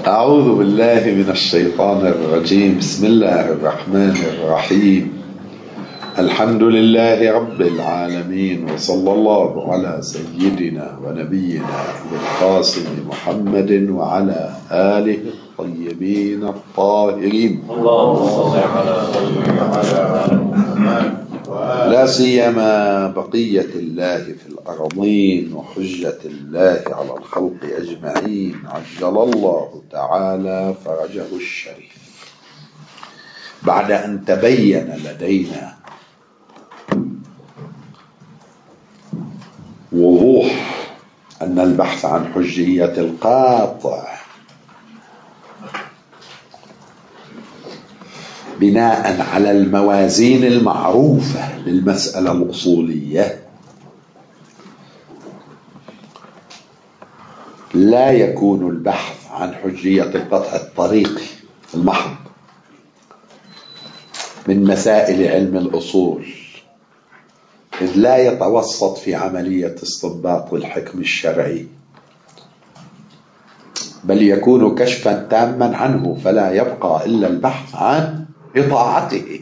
أعوذ بالله من الشيطان الرجيم. بسم الله الرحمن الرحيم. الحمد لله رب العالمين، وصلى الله على سيدنا ونبينا أبي القاسم محمد وعلى آله الطيبين الطاهرين، اللهم صل على محمد لا سيما بقية الله في الأرضين وحجة الله على الخلق أجمعين، عجل الله تعالى فرجه الشريف. بعد أن تبين لدينا وضوح أن البحث عن حجية القاطع بناء على الموازين المعروفة للمسألة الأصولية لا يكون البحث عن حجية القطع الطريقي المحض من مسائل علم الأصول، إذ لا يتوسط في عملية استنباط الحكم الشرعي، بل يكون كشفا تاما عنه، فلا يبقى إلا البحث عن إطاعته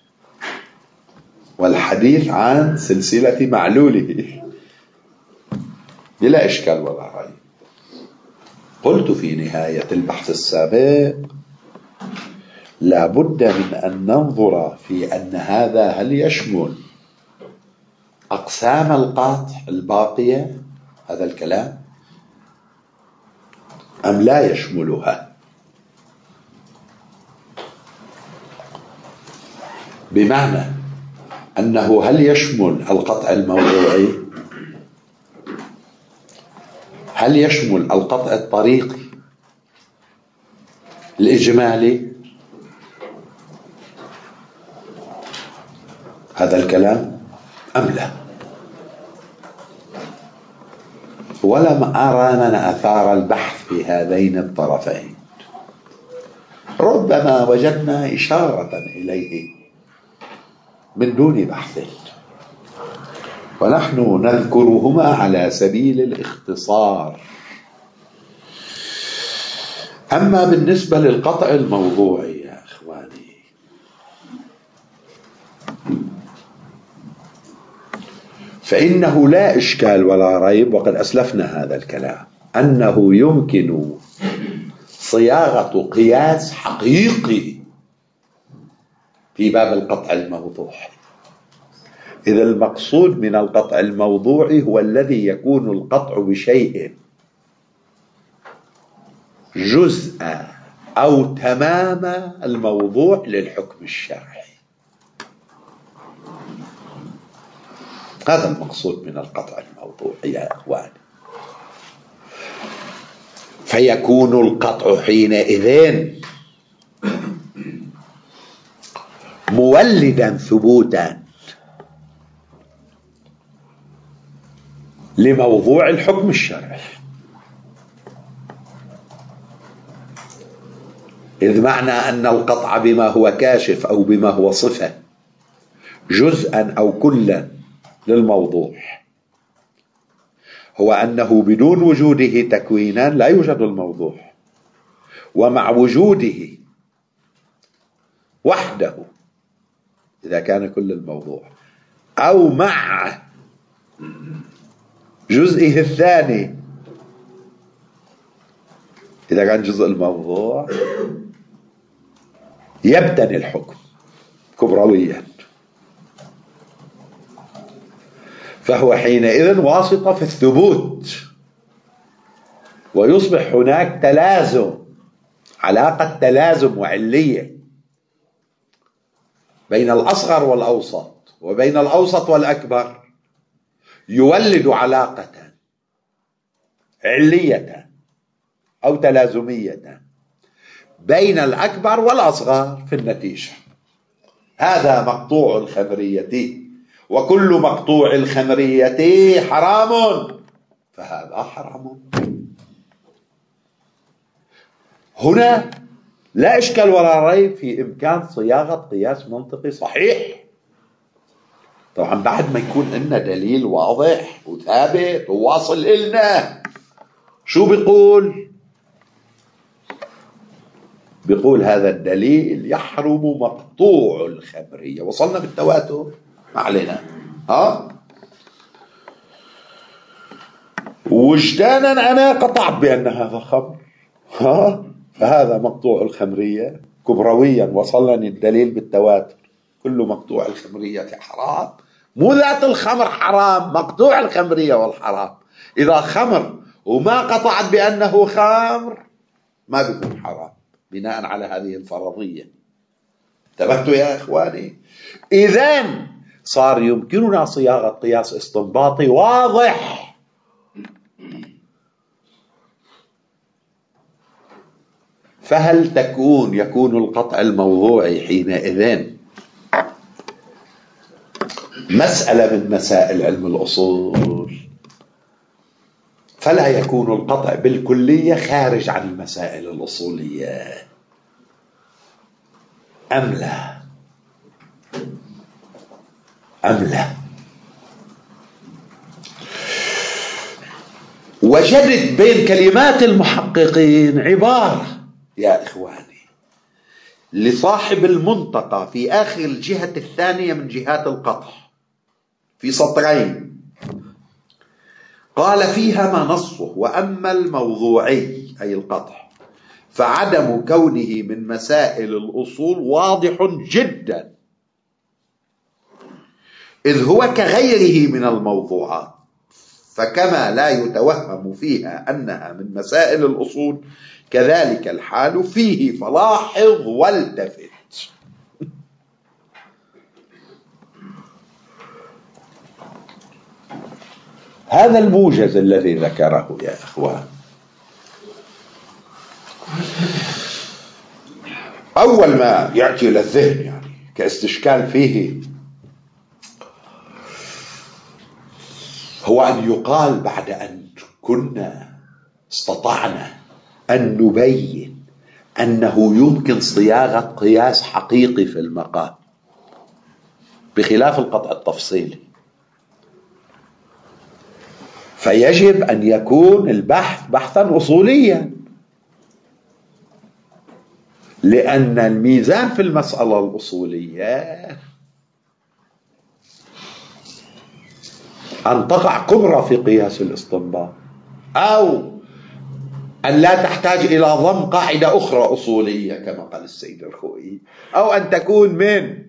والحديث عن سلسلة معلوله بلا إشكال ولا ريب. قلت في نهاية البحث السابق لا بد من أن ننظر في أن هذا هل يشمل أقسام القطع الباقية، هذا الكلام، أم لا يشملها، بمعنى أنه هل يشمل القطع الموضوعي، هل يشمل القطع الطريقي الإجمالي، هذا الكلام أم لا. ولم أرى من أثار البحث في هذين الطرفين، ربما وجدنا إشارة إليه من دون بحث، ونحن نذكرهما على سبيل الاختصار. أما بالنسبة للقطع الموضوعي يا إخواني، فإنه لا إشكال ولا ريب، وقد أسلفنا هذا الكلام، أنه يمكن صياغة قياس حقيقي في باب القطع الموضوعي، إذا المقصود من القطع الموضوعي هو الذي يكون القطع بشيء جزء أو تمام الموضوع للحكم الشرعي، هذا المقصود من القطع الموضوعي يا أخواني. فيكون القطع حينئذ مولدا ثبوتا لموضوع الحكم الشرعي، إذ معنى أن القطع بما هو كاشف أو بما هو صفة جزءا أو كلا للموضوع هو أنه بدون وجوده تكوينا لا يوجد الموضوع، ومع وجوده وحده إذا كان كل الموضوع، أو مع جزئه الثاني إذا كان جزء الموضوع، يبتني الحكم كبرويا، فهو حينئذ واسطة في الثبوت، ويصبح هناك تلازم، علاقة تلازم وعلية بين الأصغر والأوسط وبين الأوسط والأكبر، يولد علاقة علية أو تلازمية بين الأكبر والأصغر في النتيجة. هذا مقطوع الخمرية، وكل مقطوع الخمرية حرام، فهذا حرام. هنا لا إشكال ولا ريب في إمكان صياغة قياس منطقي صحيح، طبعا بعد ما يكون لنا دليل واضح وثابت وواصل إلنا. شو بيقول؟ بيقول هذا الدليل يحرم مقطوع الخمرية. وصلنا بالتواتر، ما علينا. وجدانا أنا قطعت بأن هذا خمر، فهذا مقطوع الخمرية. كبرويا وصلني الدليل بالتواتر، كل مقطوع الخمرية حرام. مو ذات الخمر حرام، مقطوع الخمرية والحرام. إذا خمر وما قطعت بأنه خمر ما بيكون حرام بناء على هذه الفرضية. انتبهتوا يا إخواني؟ إذن صار يمكننا صياغة قياس استنباطي واضح. فهل يكون القطع الموضوعي حينئذ مسألة من مسائل علم الأصول، فلا يكون القطع بالكلية خارج عن المسائل الأصولية أم لا؟ وجدت بين كلمات المحققين عبارة يا إخواني لصاحب المنطقة في آخر الجهة الثانية من جهات القطع، في سطرين، قال فيها ما نصه: وأما الموضوعي أي القطع فعدم كونه من مسائل الأصول واضح جدا، إذ هو كغيره من الموضوعات، فكما لا يتوهم فيها أنها من مسائل الأصول كذلك الحال فيه، فلاحظ والتفت. هذا الموجز الذي ذكره يا إخوان، أول ما يأتي إلى الذهن يعني كاستشكال فيه هو أن يقال بعد أن كنا استطعنا أن نبين أنه يمكن صياغة قياس حقيقي في المقام بخلاف القطع التفصيلي، فيجب أن يكون البحث بحثا أصوليا، لأن الميزان في المسألة الأصولية أن تقع كبرى في قياس الاستنباط، أو أن لا تحتاج إلى ضم قاعدة أخرى أصولية كما قال السيد الخوئي، أو أن تكون من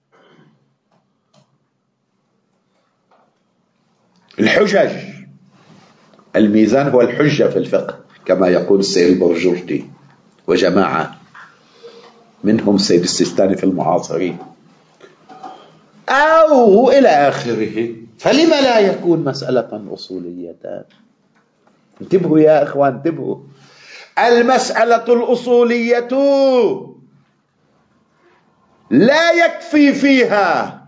الحجج. الميزان هو الحجة في الفقه كما يقول السيد البرجورتي وجماعة منهم السيد السيستاني في المعاصرين، أو إلى آخره. فلما لا يكون مسألة أصولية؟ انتبهوا يا إخوان، انتبهوا. المسألة الأصولية لا يكفي فيها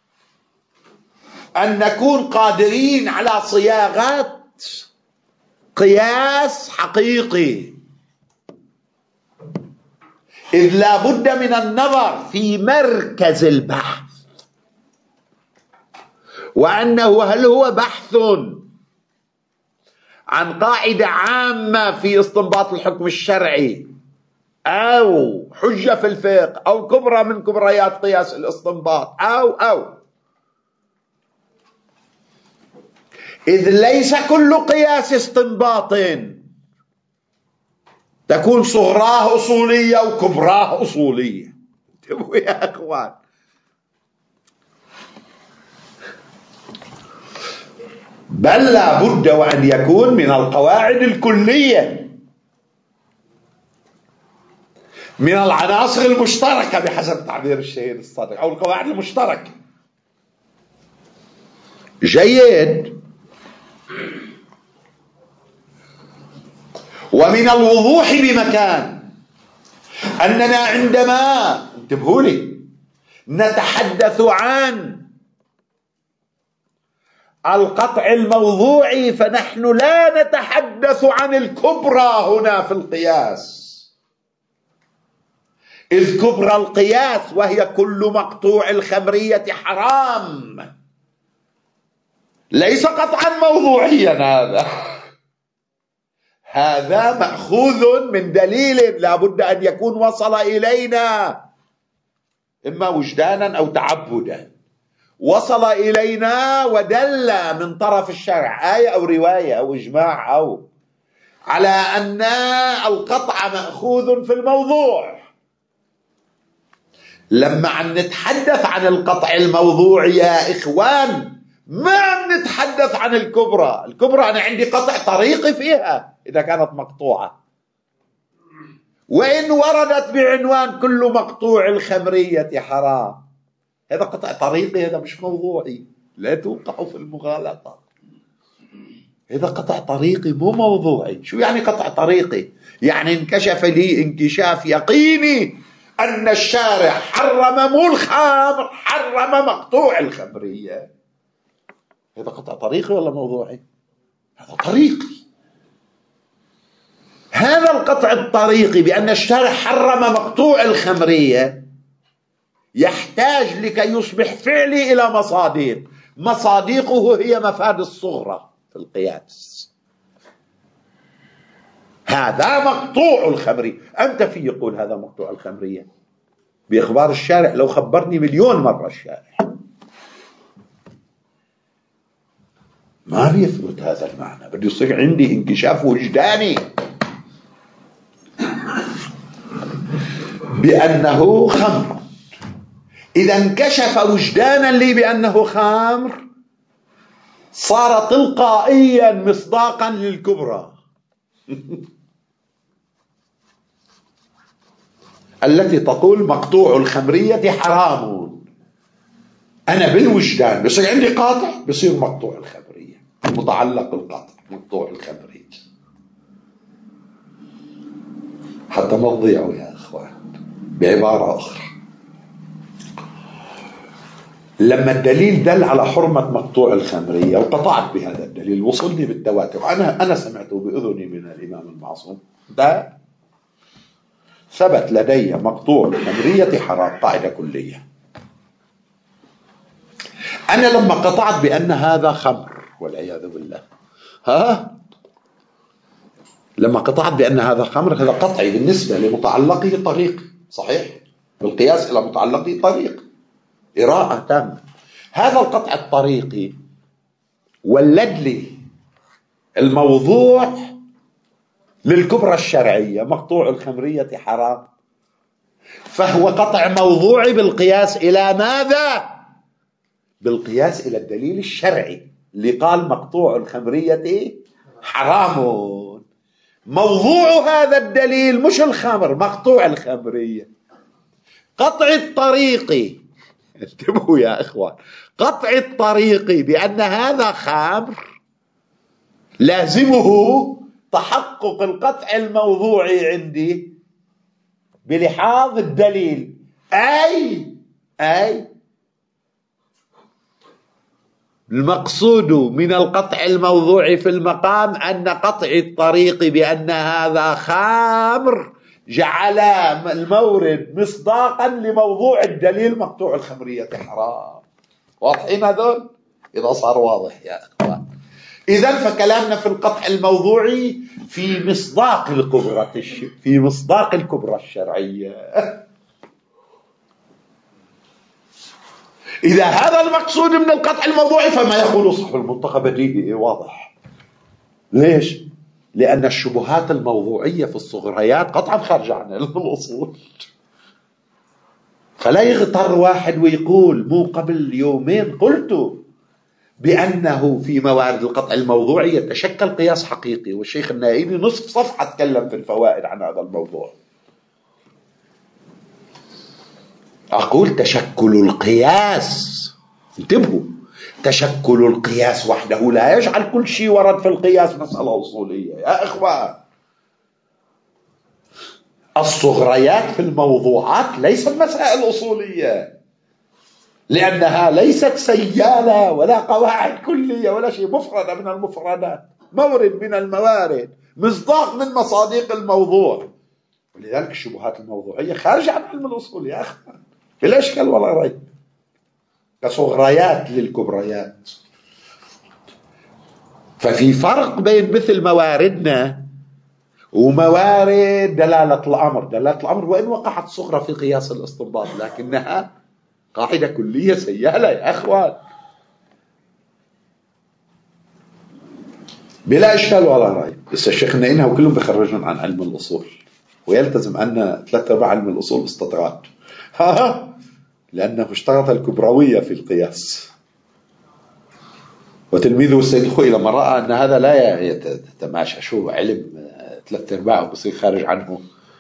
أن نكون قادرين على صياغة قياس حقيقي، إذ لا بد من النظر في مركز البحث، وأنه هل هو بحث عن قاعدة عامة في استنباط الحكم الشرعي، أو حجة في الفقه، أو كبرى من كبريات قياس الاستنباط، أو إذ ليس كل قياس استنباط تكون صغراه أصولية وكبراه أصولية. انتبهوا يا أخوان، بل لا بد وأن يكون من القواعد الكلية، من العناصر المشتركة بحسب تعبير الشهيد الصادق، أو القواعد المشتركة. جيد. ومن الوضوح بمكان أننا عندما انتبهوا لي نتحدث عن القطع الموضوعي فنحن لا نتحدث عن الكبرى هنا في القياس، إذ كبرى القياس وهي كل مقطوع الخمرية حرام ليس قطعا موضوعيا. هذا مأخوذ من دليل لا بد أن يكون وصل إلينا، إما وجدانا أو تعبدا. وصل إلينا ودل من طرف الشرع، آية أو رواية أو إجماع، أو على أن القطع مأخوذ في الموضوع. لما عم نتحدث عن القطع الموضوع يا إخوان، ما عم نتحدث عن الكبرى. الكبرى أنا عندي قطع طريقي فيها إذا كانت مقطوعة، وإن وردت بعنوان كل مقطوع الخمرية حرام، هذا قطع طريقي، هذا مش موضوعي، لا توقعوا في المغالطة. هذا قطع طريقي مو موضوعي. شو يعني قطع طريقي؟ يعني انكشف لي انكشاف يقيني أن الشارع حرم مو الخمر، حرم مقطوع الخمرية. هذا قطع طريقي ولا موضوعي؟ هذا طريقي. هذا القطع الطريقي بأن الشارع حرم مقطوع الخمرية يحتاج لكي يصبح فعلي إلى مصادق. مصادقه هي مفاد الصغرى في القياس. هذا مقطوع الخمرية. أنت في يقول هذا مقطوع الخمرية بإخبار الشارع؟ لو خبرني مليون مرة الشارع ما بيثبت هذا المعنى. بده يصير عندي انكشاف وجداني بأنه خمر. إذا انكشف وجدانا لي بأنه خمر، صار تلقائيا مصداقا للكبرى التي تقول مقطوع الخمرية حرام. أنا بالوجدان بصير عندي قاطع، بصير مقطوع الخمرية، متعلق القاطع مقطوع الخمرية. حتى ما تضيعوا يا أخوان، بعبارة أخرى، لما الدليل دل على حرمة مقطوع الخمرية وقطعت بهذا الدليل، وصلني بالتواتر، أنا سمعته بأذني من الإمام المعصوم، ده ثبت لدي مقطوع الخمرية حرام، قاعدة كلية. أنا لما قطعت بأن هذا خمر والعياذ بالله، لما قطعت بأن هذا خمر، هذا قطعي بالنسبة لمتعلقه طريق صحيح، بالقياس إلى متعلقه طريق، إراءة تامة. هذا القطع الطريقي ولد لي الموضوع للكبرى الشرعية، مقطوع الخمرية حرام، فهو قطع موضوعي بالقياس إلى ماذا؟ بالقياس إلى الدليل الشرعي اللي قال مقطوع الخمرية حرام. موضوع هذا الدليل مش الخمر، مقطوع الخمرية. قطع الطريقي، انتبهوا يا إخوان، قطع الطريقي بأن هذا خمر لازمه تحقق القطع الموضوعي عندي بلحاظ الدليل. أي المقصود من القطع الموضوعي في المقام أن قطع الطريق بأن هذا خمر جعل المورد مصداقا لموضوع الدليل مقطوع الخمرية حرام. واضحين هذول؟ إذا صار واضح يا أخوان. إذن فكلامنا في القطع الموضوعي في مصداق الكبرى الشرعية. إذا هذا المقصود من القطع الموضوعي فما يقول صاحب المنطقة بديهي واضح. ليش؟ لأن الشبهات الموضوعية في الصغريات قطعا خارجة عن الأصول. فلا يغتر واحد ويقول مو قبل يومين قلت بأنه في موارد القطع الموضوعي يتشكل قياس حقيقي، والشيخ النائبي نصف صفحة تكلم في الفوائد عن هذا الموضوع. أقول تشكل القياس، انتبهوا، تشكل القياس وحده لا يجعل كل شيء ورد في القياس مسألة أصولية يا إخوان. الصغريات في الموضوعات ليست مسائل أصولية، لأنها ليست سيالة ولا قواعد كلية ولا شيء، مفردة من المفردات، مورد من الموارد، مصداق من مصادق الموضوع. ولذلك الشبهات الموضوعية خارجة عن علم الأصول يا أخوان، بلا إشكال ولا ريب، كصغريات للكبريات. ففي فرق بين مثل مواردنا وموارد دلالة الأمر. دلالة الأمر وإن وقعت صغرى في قياس الاستنباط لكنها قاعدة كلية سيالة يا أخوان، بلا إشكال ولا ريب. بس الشيخ نينها وكلهم بيخرجون عن علم الأصول، ويلتزم أن 3/4 علم الأصول استطراد لأنه اشترط الكبروية في القياس. وتلميذه السيد الخوئي لما رأى أن هذا لا يتماشى، شو علم 3/4 بصير خارج عنه،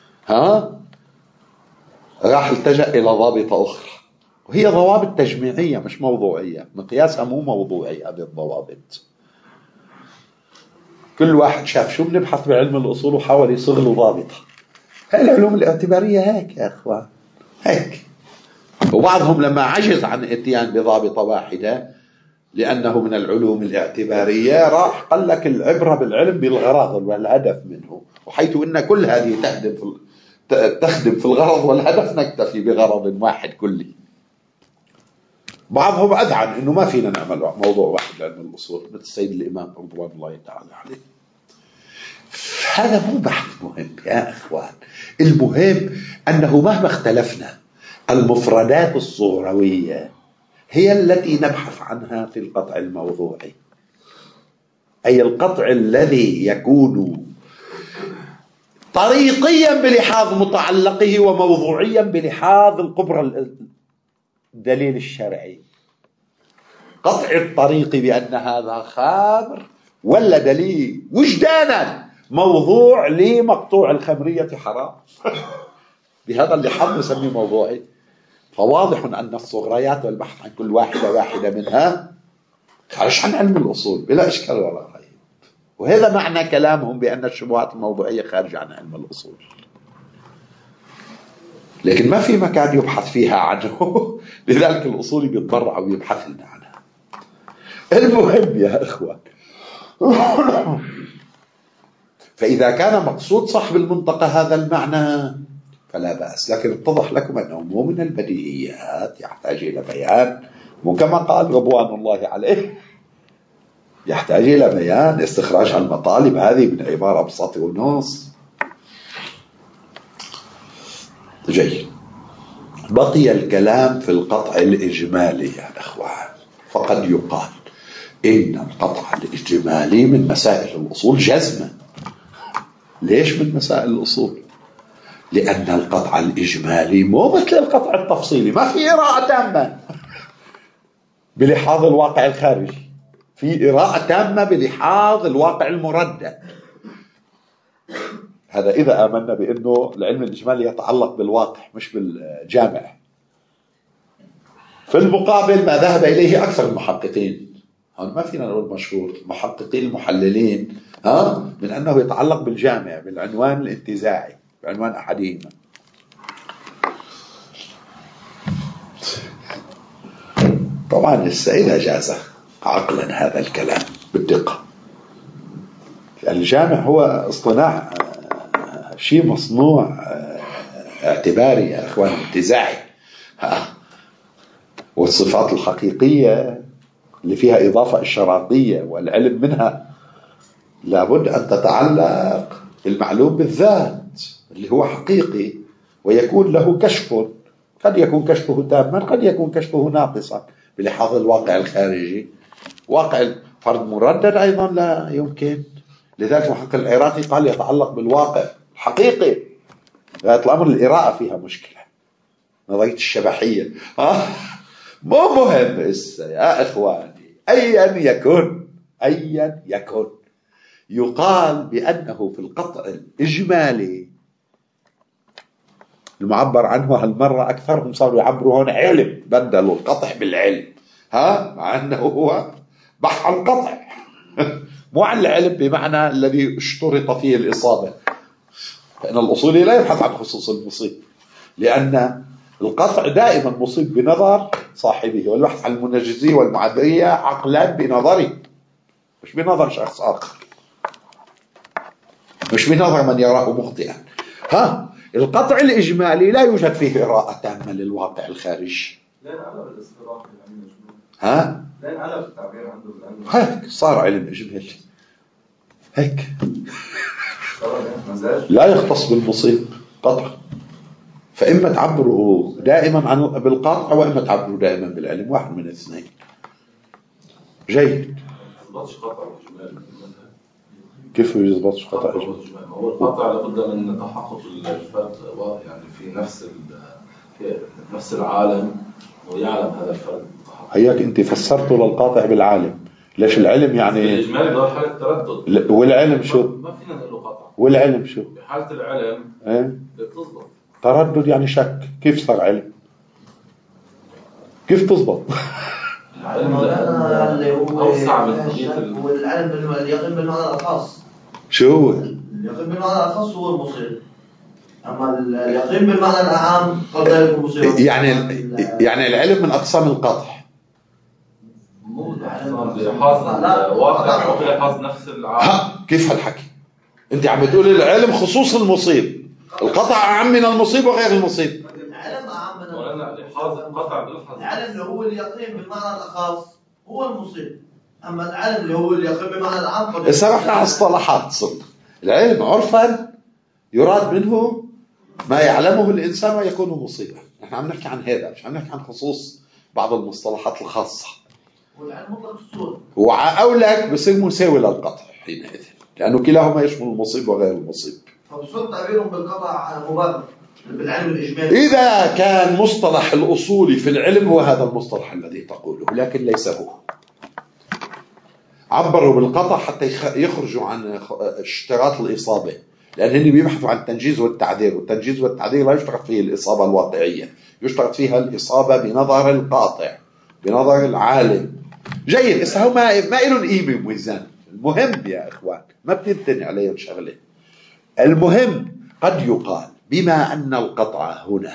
راح التجأ إلى ضابطة أخرى، وهي ضوابط تجميعية مش موضوعية. مقياسها مو موضوعي، هذه الضوابط كل واحد شاف شو بنبحث بعلم الأصول وحاول يصغ له ضابطة. هاي العلوم الاعتبارية هيك يا أخوان، هيك. وبعضهم لما عجز عن الاتيان بضابطة واحدة لأنه من العلوم الاعتبارية راح قال لك العبرة بالعلم بالغرض والهدف منه، وحيث أن كل هذه تخدم في الغرض والهدف نكتفي بغرض واحد كلي. بعضهم أذعن أنه ما فينا نعمل موضوع واحد لعلم الأصول مثل السيد الإمام رضوان الله تعالى عليه. هذا مو بحث مهم يا أخوان. المهم أنه مهما اختلفنا المفردات الصغروية هي التي نبحث عنها في القطع الموضوعي، أي القطع الذي يكون طريقيا بلحاظ متعلقه وموضوعيا بلحاظ القبر الدليل الشرعي. قطع الطريق بأن هذا خامر ولا دليل وجدانا موضوع لمقطوع الخمرية حرام بهذا اللحاظ نسميه موضوعي. فواضح أن الصغريات والبحث عن كل واحدة منها خارج عن علم الأصول بلا إشكال ولا ريب. وهذا معنى كلامهم بأن الشبهات الموضوعية خارج عن علم الأصول، لكن ما في مكان يبحث فيها عنه لذلك الأصولي بيتضرع ويبحث لنا عنها. المهم يا أخوان فإذا كان مقصود صاحب المنطقة هذا المعنى فلا بأس، لكن اتضح لكم أنه مو من البديهيات، يحتاج إلى بيان، مو كما قال رضوان الله عليه، يحتاج إلى بيان استخراج المطالب هذه من عبارة بساطة ونص. جيد. بقي الكلام في القطع الإجمالي يا أخوان. فقد يقال إن القطع الإجمالي من مسائل الأصول جزما. ليش من مسائل الأصول؟ لأن القطع الإجمالي مو مثل القطع التفصيلي، ما في إراءة تامة بلحاظ الواقع الخارجي، في إراءة تامة بلحاظ الواقع المردد. هذا إذا آمنا بأنه العلم الإجمالي يتعلق بالواقع مش بالجامع. في المقابل ما ذهب إليه أكثر المحققين، هون ما فينا نقول مشهور، المحققين المحللين من أنه يتعلق بالجامع بالعنوان الانتزاعي بعنوان أحدهما. طبعا السيد أجازة عقلا هذا الكلام بالدقة. الجامع هو اصطناع شيء مصنوع اعتباري يا أخوان، انتزاعي. والصفات الحقيقية اللي فيها إضافة إشاراتية والعلم منها لابد أن تتعلق بالمعلوم بالذات اللي هو حقيقي ويكون له كشف، قد يكون كشفه تاما قد يكون كشفه ناقصا بلحاظ الواقع الخارجي. واقع الفرد مردد أيضا لا يمكن، لذلك محقق العراقي قال يتعلق بالواقع الحقيقي. غاية الأمر الإراءة فيها مشكلة، نظرية الشبحية مو مهم يا إخواني. أيا يكن يقال بأنه في القطع الإجمالي المعبر عنه هالمرة أكثرهم صاروا يعبروا هون علم، بدلوا القطع بالعلم، مع أنه هو بحث عن قطع مو عن العلم بمعنى الذي اشترط فيه الإصابة. فإن الأصولي لا يبحث عن خصوص المصيب، لأن القطع دائما مصيب بنظر صاحبه، والبحث عن المنجزية والمعذرية عقلا بنظري مش بنظر شخص آخر، مش بنظر من يراه مخطئا. القطع الإجمالي لا يوجد فيه إراءة تامة للواقع الخارجي. لا نعلم الاصطلاح لا نعلم التعبير عنده هيك صار علم إجمالي هيك لا يختص بالمصيب قطعا. فإما تعبره دائما بالقطع وإما تعبره دائما بالعلم، واحد من الاثنين. جيد. كيف يضبطش قطع إجمال؟ هو القطع لابد من تحقق الفرد يعني في نفس العالم ويعلم هذا الفرد. هياك أنت فسرته للقاطع بالعالم. ليش العلم يعني الإجمالي ده حالة تردد. والعلم شو؟ ما فينا نقول له قطع. والعلم شو؟ بحالة العلم بتضبط. تردد يعني شك. كيف صار علم؟ كيف تضبط؟ العلم اللي هو أوسع من والعلم اليقين بالمعنى الخاص. شو هو؟ اليقين بالمعنى الخاص هو المصير، أما اليقين بالمعنى العام قد لا يكون مصير. يعني العلم من أقسام القطع. مو لحاظ الواقع أو لحاظ نفس العالم. كيف هالحكي؟ أنت عم بتقول العلم خصوص المصيب، القطع أعم من المصيب وغير المصيب. العلم أعم من العلم اللي هو اليقين بالمعنى الخاص هو المصيب، أما العلم اللي هو اليقين بالمعنى العام. إذا رحنا على اصطلاحات صدق، العلم عرفا يراد منه ما يعلمه الإنسان ويكون مصيبا. نحن عم نحكي عن هذا، مش عم نحكي عن خصوص بعض المصطلحات الخاصة. والعلم مطلق الصورة وأولك بصير مساوي للقطع حينئذ، لأنه كلاهما يشمل المصيب وغير المصيب. فبصير تعبيرهم بالقطع مبادر بالعلم الإجمالي. إذا كان مصطلح الأصولي في العلم هو هذا المصطلح الذي تقوله، لكن ليس هو. عبروا بالقطع حتى يخرجوا عن اشتراط الإصابة، لأنهم بيبحثوا عن التنجيز والتعذير، والتنجيز والتعذير لا يشترط فيه الإصابة الواقعية، يشترط فيها الإصابة بنظر القاطع، بنظر العالم. جيد. إذا هو ما لهم قيمة وميزان. المهم يا إخوان ما بتنتني عليهم شغلة. المهم قد يقال بما أن القطع هنا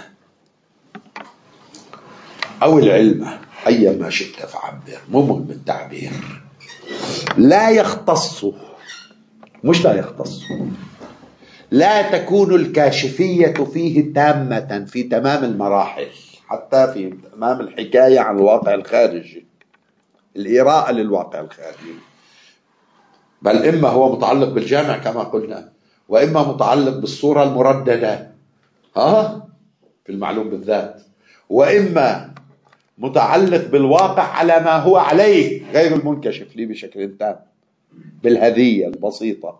أو العلم أيما شئت فعبر، مهم التعبير، لا يختص، مش لا يختص، لا تكون الكاشفية فيه تامة في تمام المراحل، حتى في تمام الحكاية عن الواقع الخارجي، الإراءة للواقع الخارجي، بل إما هو متعلق بالجامع كما قلنا، وإما متعلق بالصورة المرددة في المعلوم بالذات، وإما متعلق بالواقع على ما هو عليه غير المنكشف لي بشكل تام بالهدية البسيطة.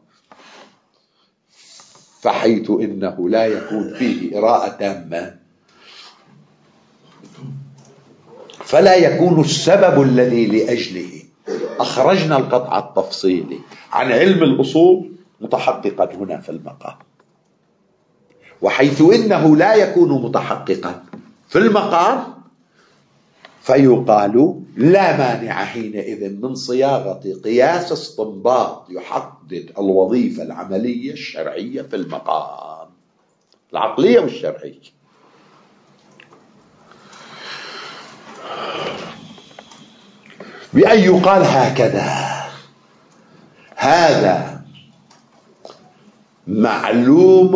فحيث إنه لا يكون فيه إراءة تامة فلا يكون السبب الذي لأجله أخرجنا القطع التفصيلي عن علم الأصول متحققا هنا في المقام. وحيث إنه لا يكون متحققا في المقام فيقال لا مانع حينئذ من صياغة قياس استنباط يحدد الوظيفة العملية الشرعية في المقام، العقلية والشرعية. بأن يقال هكذا: هذا معلوم،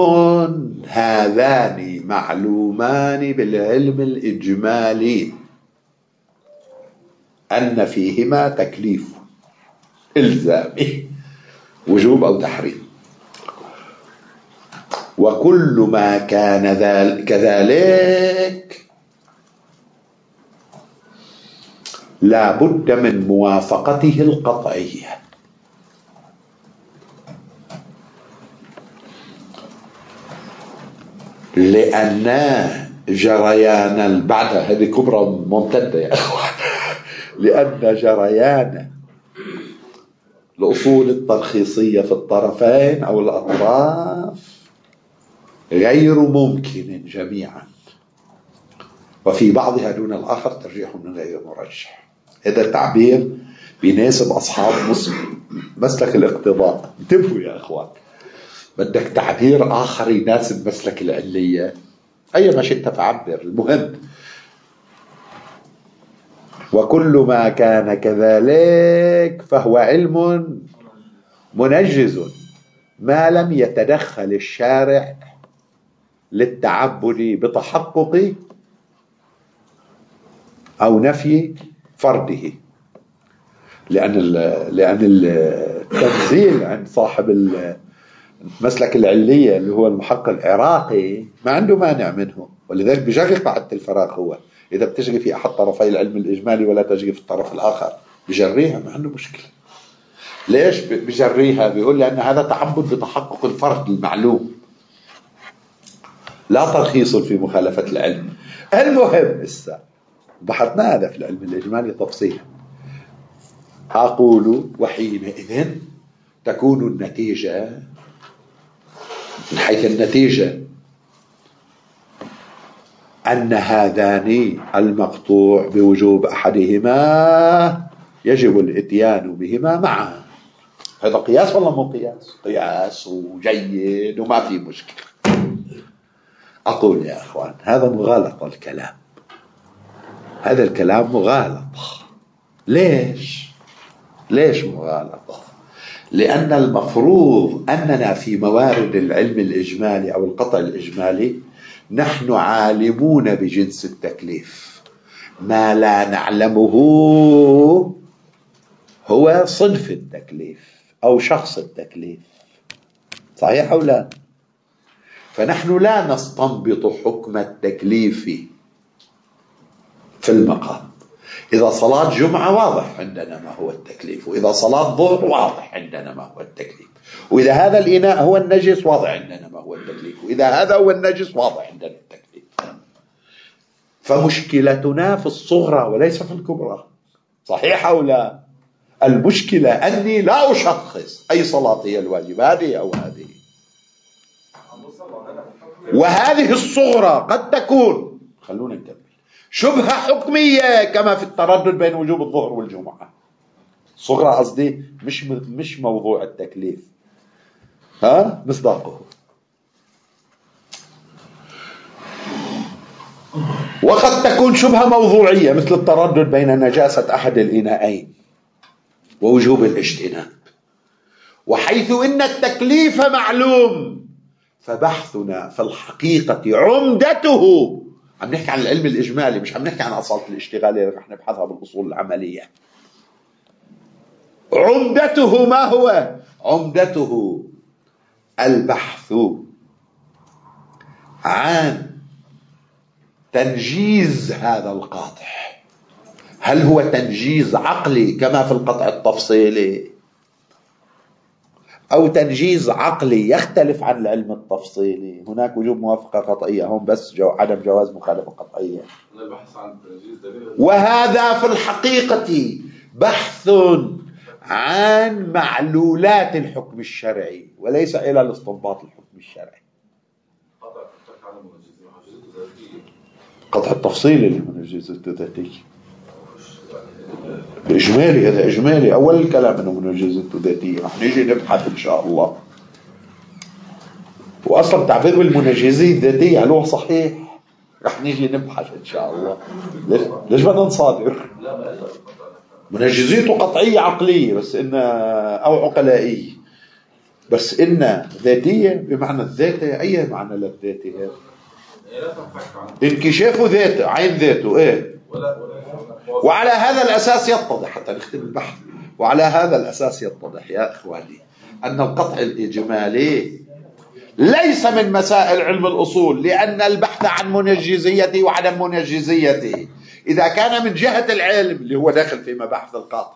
هذان معلومان بالعلم الإجمالي أن فيهما تكليف إلزامي وجوب أو تحريم، وكل ما كان كذلك لا بد من موافقته القطعية، لأن جريان بعد هذه كبرى ممتدة يا أخوان، لأن جريان الأصول الترخيصية في الطرفين أو الأطراف غير ممكن جميعا، وفي بعضها دون الآخر ترجيح من غير مرجح. هذا التعبير بيناسب أصحاب مسلك الاقتضاء. انتبهوا يا أخوان، بدك تعبير آخر يناسب مسلك العلية أي ما شئت فعبر، المهم وكل ما كان كذلك فهو علم منجز ما لم يتدخل الشارع للتعبد بتحقق أو نفي فرده، لأن التنزيل عند صاحب مسلك العلية اللي هو المحقق العراقي ما عنده مانع منه، ولذلك بجري قاعدة الفراغ. هو إذا بتجري في أحد طرفي العلم الإجمالي ولا تجري في الطرف الآخر بجريها، ما عنده مشكلة. ليش بجريها؟ بيقول لأن هذا تعبد بتحقق الفرق المعلوم، لا ترخيص في مخالفة العلم. المهم بحثنا هذا في العلم الإجمالي تفصيلا. أقول وحينئذ تكون النتيجة من حيث النتيجة أن هذان المقطوع بوجوب أحدهما يجب الإتيان بهما معا. هذا قياس ولا مو قياس؟ قياس وجيد وما في مشكلة. أقول يا أخوان هذا مغالط الكلام، هذا الكلام مغالط. ليش مغالطة؟ لأن المفروض أننا في موارد العلم الإجمالي أو القطع الإجمالي نحن عالمون بجنس التكليف. ما لا نعلمه هو صنف التكليف أو شخص التكليف، صحيح أو لا؟ فنحن لا نستنبط حكم التكليف في المقام. إذا صلاة جمعة واضح عندنا ما هو التكليف، وإذا صلاة ظهر واضح عندنا ما هو التكليف، وإذا هذا الإناء هو النجس واضح عندنا ما هو التكليف، وإذا هذا هو النجس واضح عندنا التكليف. فمشكلتنا في الصغرى وليس في الكبرى، صحيح أو لا؟ المشكلة أني لا أشخص أي صلاة هي الواجب، هذه أو هذه. وهذه الصغرى قد تكون، خلونا نكمل، شبهة حكمية كما في التردد بين وجوب الظهر والجمعة. صغرى قصدي مش موضوع التكليف، مصداقه. وقد تكون شبهة موضوعية مثل التردد بين نجاسة أحد الإناءين ووجوب الاجتناب. وحيث إن التكليف معلوم فبحثنا في الحقيقة عمدته، عم نحكي عن العلم الإجمالي مش عم نحكي عن أصالة الاشتغالية اللي رح نبحثها بالأصول العملية. عمدته ما هو؟ عمدته البحث عن تنجيز هذا القاطع. هل هو تنجيز عقلي كما في القطع التفصيلي، أو تنجيز عقلي يختلف عن العلم التفصيلي؟ هناك وجوب موافقة قطعية، هم بس عدم جواز مخالفة قطعية. وهذا في الحقيقة بحث عن معلولات الحكم الشرعي وليس إلى الاستنباط الحكم الشرعي. قطع التفصيلي للمنجزات الذاتية إجمالي، هذا إجمالي. أول الكلام أنه منجزات ذاتية رح نيجي نبحث إن شاء الله. وأصلا تعبير بالمنجزات الذاتية هل هو صحيح؟ رح نيجي نبحث إن شاء الله. ليش بدنا نصادر؟ منجزيته قطعية عقلية بس إن أو عقلائية، بس إن ذاتية بمعنى الذاتية. أي معنى للذاتية هذا؟ انكشاف ذاته، عين ذاته. إيه؟ وعلى هذا الأساس يتضح، حتى نختم البحث، وعلى هذا الأساس يتضح يا إخواني أن القطع الإجمالي ليس من مسائل علم الأصول، لأن البحث عن منجزيته وعدم منجزيته إذا كان من جهة العلم اللي هو داخل في مباحث القاطع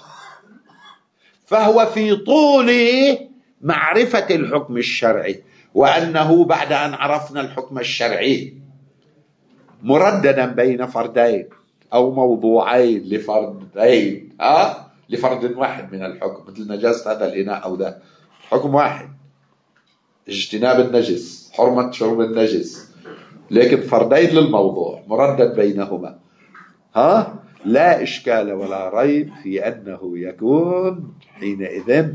فهو في طول معرفة الحكم الشرعي، وأنه بعد أن عرفنا الحكم الشرعي مرددا بين فردين أو موضوعين لفردين لفرد واحد من الحكم، مثل نجاسة هذا الإناء أو ذا، حكم واحد، اجتناب النجس، حرمة شرب النجس، لكن فردين للموضوع مردد بينهما. لا إشكال ولا ريب في أنه يكون حينئذ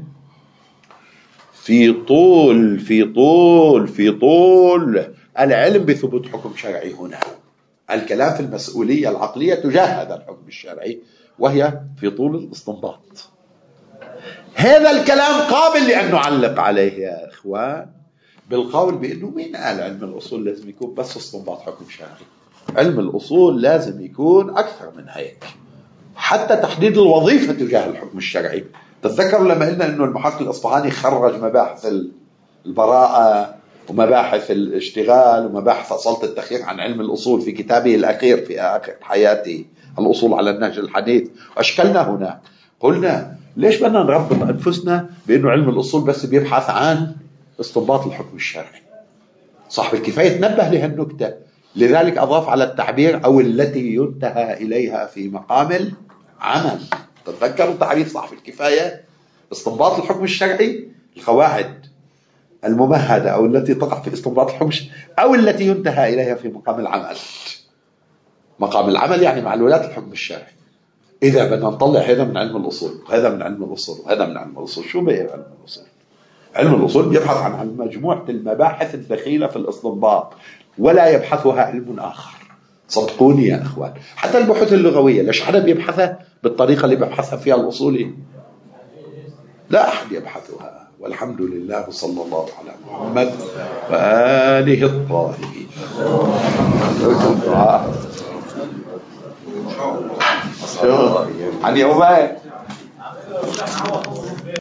في طول العلم بثبوت حكم شرعي. هنا الكلام في المسؤولية العقلية تجاه هذا الحكم الشرعي، وهي في طول الاستنباط. هذا الكلام قابل لأن نعلق عليه يا إخوان بالقول بأنه مين قال علم الأصول لازم يكون بس استنباط حكم شرعي؟ علم الأصول لازم يكون أكثر من هيك، حتى تحديد الوظيفة تجاه الحكم الشرعي. تتذكروا لما قلنا أنه المحقق الأصفهاني خرج مباحث البراءة ومباحث الاشتغال ومباحث أصالة التخيير عن علم الأصول في كتابه الأخير في آخر حياته، الأصول على النهج الحديث. وأشكلنا هنا قلنا ليش بدنا نربط أنفسنا بأنه علم الأصول بس بيبحث عن استنباط الحكم الشرعي؟ صاحب الكفاية تنبه لهالنكتة، لذلك أضاف على التعبير أو التي ينتهى إليها في مقام العمل. تتذكروا تعريف صاحب الكفاية؟ استنباط الحكم الشرعي، القواعد الممهدة أو التي تقع في استنباط الحكم أو التي ينتهى إليها في مقام العمل. مقام العمل يعني معلولات الحكم الشرعي. إذا بدنا نطلع هذا من علم الأصول وهذا من علم الأصول وهذا من علم الأصول، شو بقى علم الأصول؟ علم الأصول بيبحث عن مجموعة المباحث الدخيلة في الاستنباط، ولا يبحثها علم آخر. صدقوني يا أخوان، حتى البحوث اللغوية ليش حدا بيبحثها بالطريقة اللي بيبحثها فيها الأصولي؟ لا أحد يبحثها. والحمد لله وصلى الله على محمد وآله الطاهرين. عن يومين